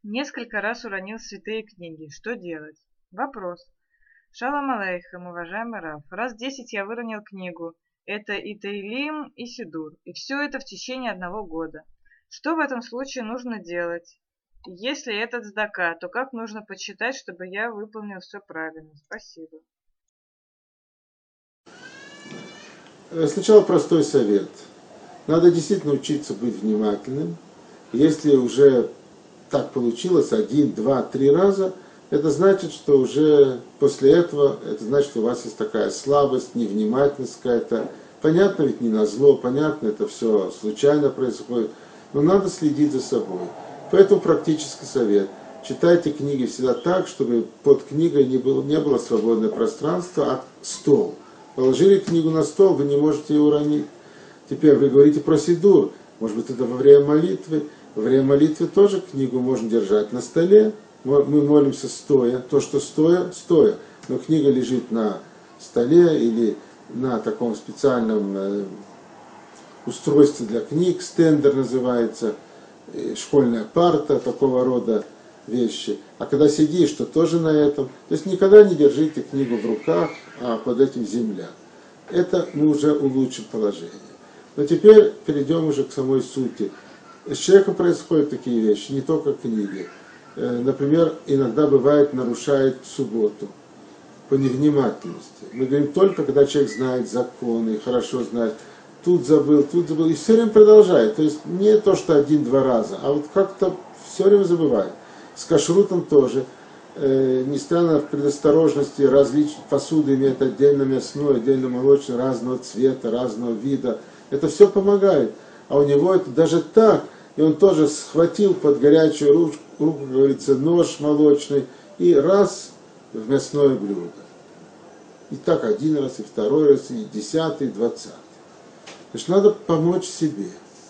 Несколько раз уронил святые книги. Что делать? Вопрос. Шалом алейхем, уважаемый Рав. Раз 10 я выронил книгу. Это и Теилим, и Сидур. И все это в течение 1 года. Что в этом случае нужно делать? Если это цдака, то как нужно подсчитать, чтобы я выполнил все правильно? Спасибо. Сначала простой совет. Надо действительно учиться быть внимательным. Если уже так получилось 1, 2, 3 раза, это значит, что уже после этого, это значит, что у вас есть такая слабость, невнимательность какая-то. Понятно, ведь не назло, понятно, это все случайно происходит, но надо следить за собой. Поэтому практический совет. Читайте книги всегда так, чтобы под книгой не было свободное пространство, а стол. Положили книгу на стол, вы не можете ее уронить. Теперь вы говорите про сидур, может быть, это во время молитвы. Во время молитвы тоже книгу можно держать на столе. Мы молимся стоя, то, что стоя, стоя. Но книга лежит на столе или на таком специальном устройстве для книг, стендер называется, школьная парта, такого рода вещи. А когда сидишь, то тоже на этом. То есть никогда не держите книгу в руках, а под этим земля. Это мы уже улучшим положение. Но теперь перейдем уже к самой сути. С человеком происходят такие вещи, не только книги. Например, иногда бывает нарушает субботу по невнимательности. Мы говорим только, когда человек знает законы, хорошо знает, тут забыл, и все время продолжает. То есть не то, что 1-2 раза, а вот как-то все время забывает. С кашрутом тоже. Несмотря на предосторожности, различные посуды имеют отдельно мясное, отдельно молочное, разного цвета, разного вида. Это все помогает. А у него это даже так. И он тоже схватил под горячую руку, как говорится, нож молочный, и раз в мясное блюдо. И так 1 раз, и 2 раз, и 10-й, и 20-й. Значит, надо помочь себе.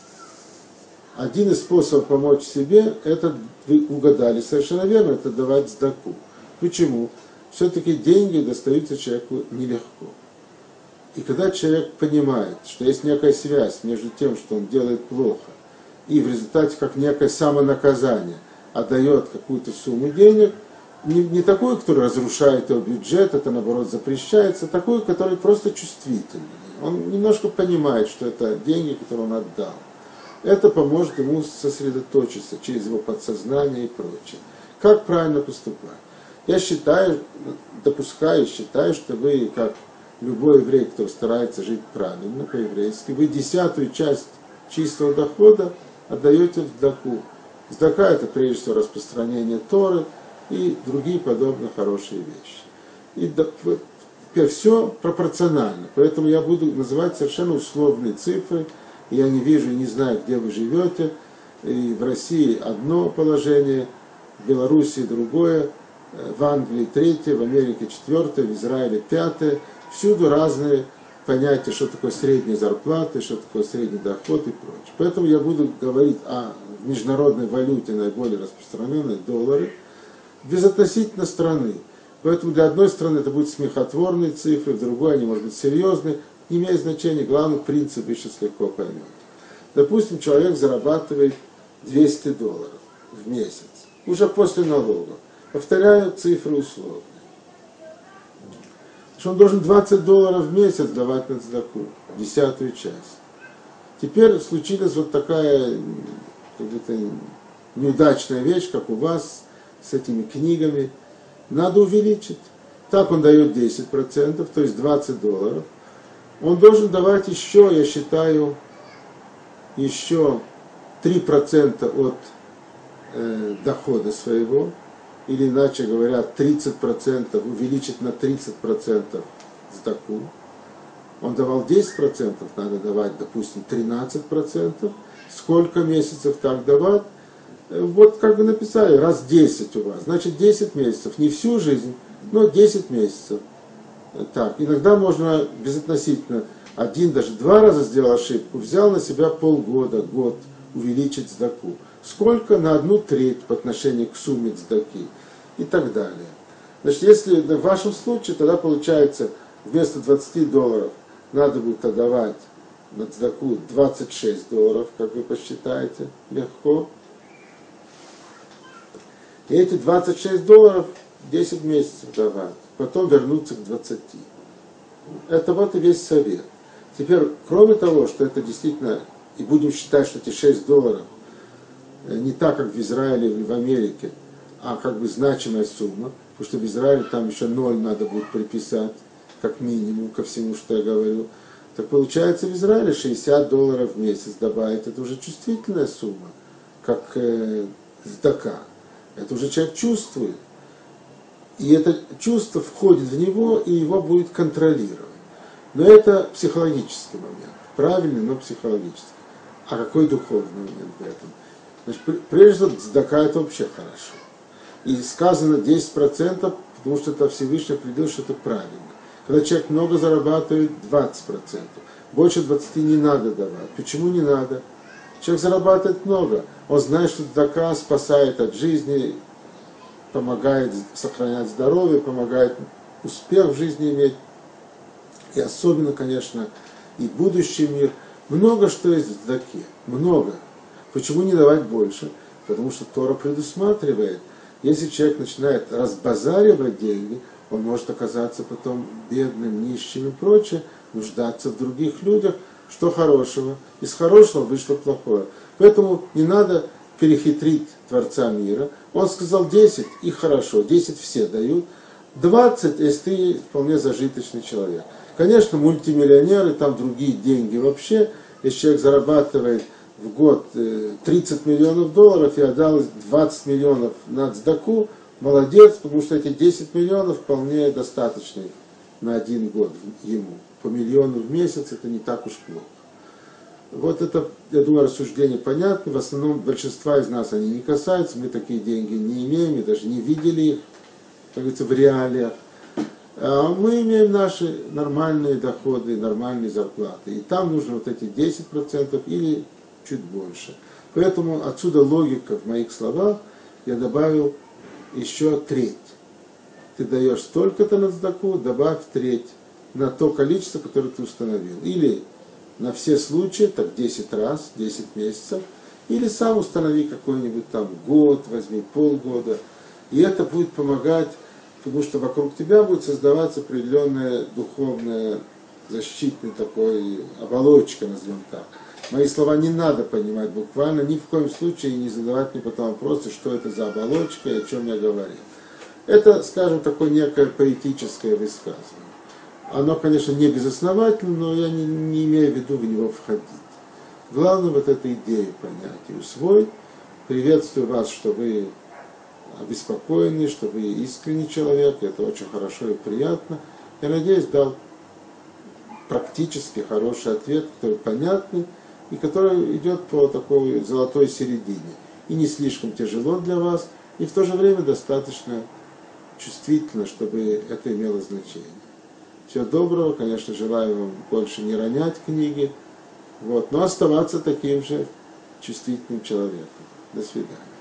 Один из способов помочь себе, это, вы угадали совершенно верно, это давать цдаку. Почему? Все-таки деньги достаются человеку нелегко. И когда человек понимает, что есть некая связь между тем, что он делает плохо, и в результате, как некое самонаказание, отдает какую-то сумму денег, не такую, которая разрушает его бюджет, это наоборот запрещается, а такую, которая просто чувствительная. Он немножко понимает, что это деньги, которые он отдал. Это поможет ему сосредоточиться через его подсознание и прочее. Как правильно поступать? Я считаю, считаю, что вы, как любой еврей, кто старается жить правильно, по-еврейски, вы 10-ю часть чистого дохода отдаете в цдаку. Цдака – это прежде всего распространение Торы и другие подобные хорошие вещи. И теперь все пропорционально, поэтому я буду называть совершенно условные цифры. Я не вижу и не знаю, где вы живете. И в России одно положение, в Белоруссии другое, в Англии 3, в Америке 4, в Израиле 5. Всюду разные понятия, что такое средняя зарплата, что такое средний доход и прочее. Поэтому я буду говорить о международной валюте, наиболее распространенной, доллары, безотносительно страны. Поэтому для одной страны это будут смехотворные цифры, в другой они, может быть, серьезные. Не имеет значения, главный принцип вы сейчас легко поймете. Допустим, человек зарабатывает $200 в месяц, уже после налогов. Повторяю, цифры условные. Что он должен $20 в месяц давать на цдаку, 10-ю часть. Теперь случилась вот такая какая-то неудачная вещь, как у вас, с этими книгами. Надо увеличить. Так он дает 10%, то есть $20. Он должен давать еще, я считаю, еще 3% от дохода своего, или иначе говоря, 30%, увеличить на 30% цдаку. Он давал 10%, надо давать, допустим, 13%. Сколько месяцев так давать? Вот как вы написали, раз 10 у вас, значит 10 месяцев, не всю жизнь, но 10 месяцев. Так, иногда можно безотносительно 1, даже 2 раза сделал ошибку, взял на себя полгода, год увеличить цдаку. Сколько? На 1/3 по отношению к сумме цдаки и так далее. Значит, если в вашем случае, тогда получается вместо $20 надо будет отдавать на цдаку $26, как вы посчитаете, легко. И эти $26 10 месяцев давать, потом вернуться к 20. Это вот и весь совет. Теперь, кроме того, что это действительно, и будем считать, что эти $6 не так, как в Израиле или в Америке, а как бы значимая сумма, потому что в Израиле там еще 0 надо будет приписать, как минимум, ко всему, что я говорю. Так получается, в Израиле $60 в месяц добавить, это уже чувствительная сумма, как сдака. Это уже человек чувствует. И это чувство входит в него, и его будет контролировать. Но это психологический момент. Правильный, но психологический. А какой духовный момент в этом? Значит, прежде всего, цдака это вообще хорошо. И сказано 10%, потому что это Всевышний определил, что это правильно. Когда человек много зарабатывает, 20%. Больше 20 не надо давать. Почему не надо? Человек зарабатывает много. Он знает, что цдака спасает от жизни, помогает сохранять здоровье, помогает успех в жизни иметь. И особенно, конечно, и будущий мир. Много что есть в цдаке. Много. Почему не давать больше? Потому что Тора предусматривает, если человек начинает разбазаривать деньги, он может оказаться потом бедным, нищим и прочее, нуждаться в других людях. Что хорошего? Из хорошего вышло плохое. Поэтому не надо перехитрить Творца мира. Он сказал 10, и хорошо, 10 все дают. 20, если ты вполне зажиточный человек. Конечно, мультимиллионеры, там другие деньги вообще. Если человек зарабатывает в год $30 миллионов и отдал 20 миллионов на цдаку, молодец, потому что эти 10 миллионов вполне достаточны на один год ему. По миллиону в месяц это не так уж плохо. Вот это, я думаю, рассуждение понятно. В основном большинства из нас они не касаются. Мы такие деньги не имеем, и даже не видели их, как говорится, в реалиях. А мы имеем наши нормальные доходы, нормальные зарплаты. И там нужно вот эти 10% или чуть больше. Поэтому отсюда логика в моих словах. Я добавил еще треть. Ты даешь столько-то на цдаку, добавь треть на то количество, которое ты установил. Или на все случаи, так 10 раз, 10 месяцев. Или сам установи какой-нибудь там год, возьми полгода. И это будет помогать, потому что вокруг тебя будет создаваться определенная духовная защитная такой оболочка, назовем так. Мои слова не надо понимать буквально, ни в коем случае не задавать мне потом вопросы, что это за оболочка и о чем я говорил. Это, скажем, такое некое поэтическое высказывание. Оно, конечно, не безосновательно, но я не имею в виду в него входить. Главное вот эту идею понять и усвоить. Приветствую вас, что вы обеспокоены, что вы искренний человек, это очень хорошо и приятно. Я надеюсь, дал практически хороший ответ, который понятный и который идет по такой золотой середине. И не слишком тяжело для вас, и в то же время достаточно чувствительно, чтобы это имело значение. Всего доброго, конечно, желаю вам больше не ронять книги, но оставаться таким же чувствительным человеком. До свидания.